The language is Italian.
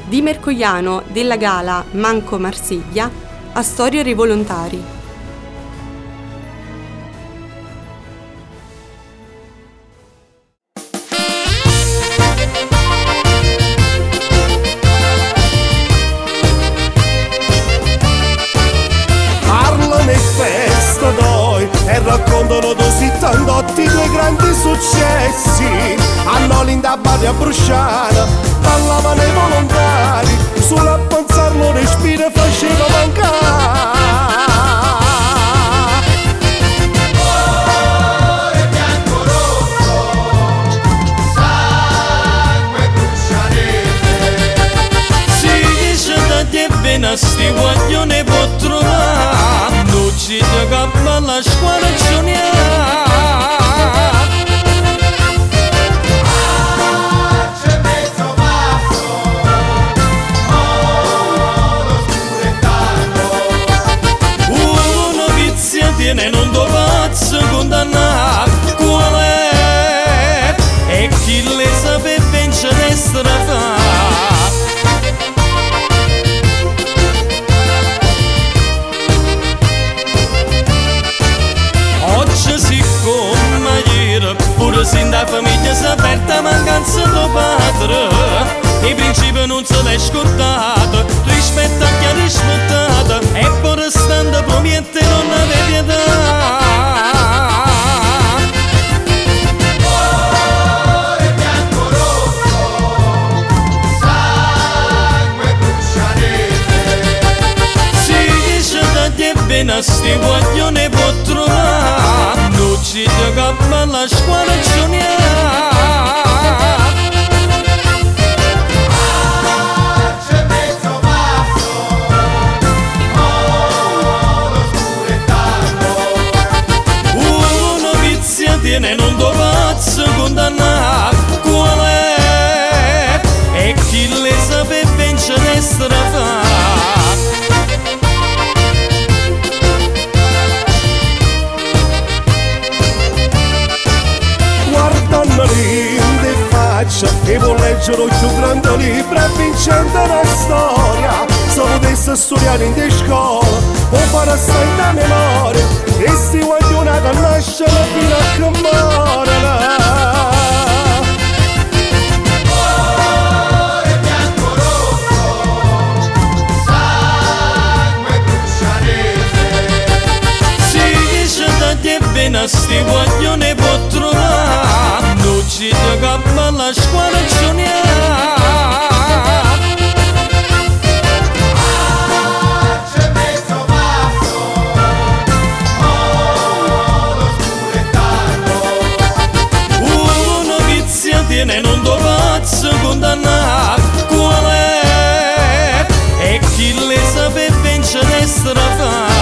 Di Mercogliano della Gala Manco Marsiglia a Storie Rivolontari. E raccontano così tanti due grandi successi. Hanno l'inda barria bruciata, parlavano i volontari, solo a pensarlo respiro faceva mancare. Cuore bianco rosso, sangue bruciarete. Si dice da te bene sti guaglione può trovare. Ci gioca alla scuola giornata. C'è mezzo basso, lo scurettato. Uno vizia tiene non do pazzo condannato. Qual è? E chi le sape vincere strafà. Pure sin da famiglia s'avverta mancanza di padre. I principi non se l'è scordato, rispetta chi ha rispettato. E pure stando promiette non ave pietà. Cuore bianco rosso, sangue bruciarete. Si dice da te bene sti guaglione può trovare. Non ci gioca alla scuola giornata. C'è mezzo basso, lo scurettato. Uno vizia tiene non do pazzo condannato. Qual è? E chi le sape vincere strafà. In faccia e vuol leggere il più grande libro e vincente una storia. Se potesse studiare in te scuola o fare stare da memoria, e sti guaglione che nascono fino a che muoiono. Cuore bianco rosso, sangue bruciarete. Si dice da te bene sti guaglione può trovare. Non ci gioca alla scuola giornata. C'è mezzo basso, lo scurettato. Uno vizia tiene non do pazzo condannato. Qual è? E chi le sape vincere strafà.